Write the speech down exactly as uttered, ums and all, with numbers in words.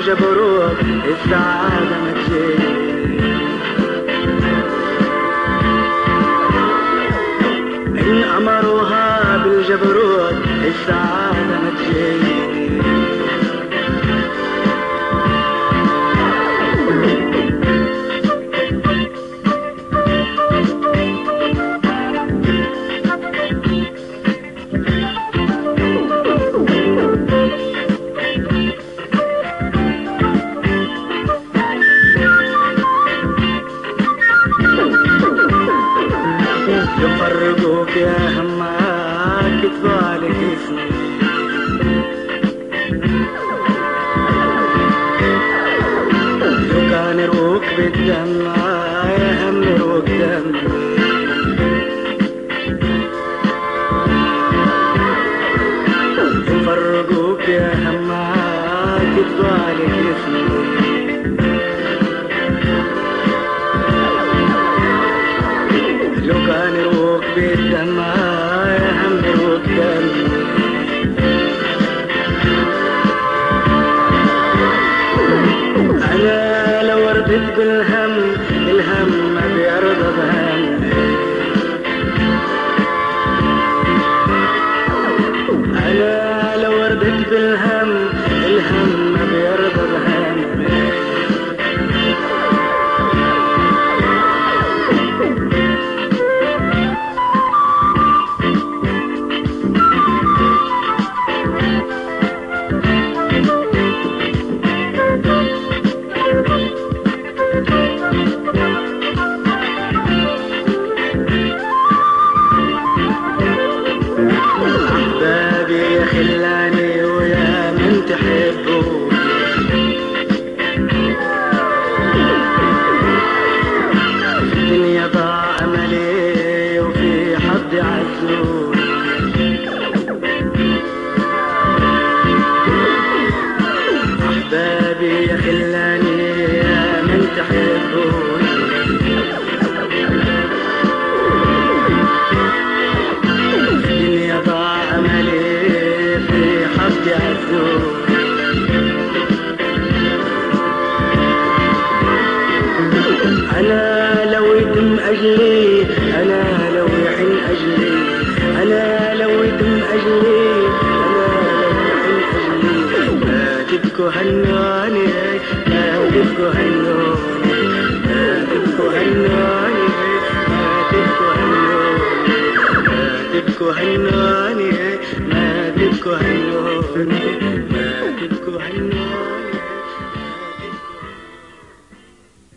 بالجبروت السعادة ما تجيني. إن أمروها بالجبروت السعادة ما تجيني. يفرقوك يا هماك كتبالك اسمي، لو كان يروك بالدم يا هم يروك دمي. يفرقوك يا هماك كتبالك اسمي، لو كان يروك بالدم يا هم يروك دمي. أنا لو ردت بالهم الهم ما بيرضى بهمي. أنا لو ردت بالهم الهم ما بيرضى بهمي. خلاني ويا من تحبوا، في الدنيا ضاع أملي وفي حد عزوني. أحبابي يا خلاني يا من تحبوني، في الدنيا ضاع أملي حد يعزوني. أنا لو يتم أجلي، أنا لو يحن أجلي، أنا لو يتم أجلي، أنا لو يحن أجلي. ما تبكوا هنواني ما تبكوا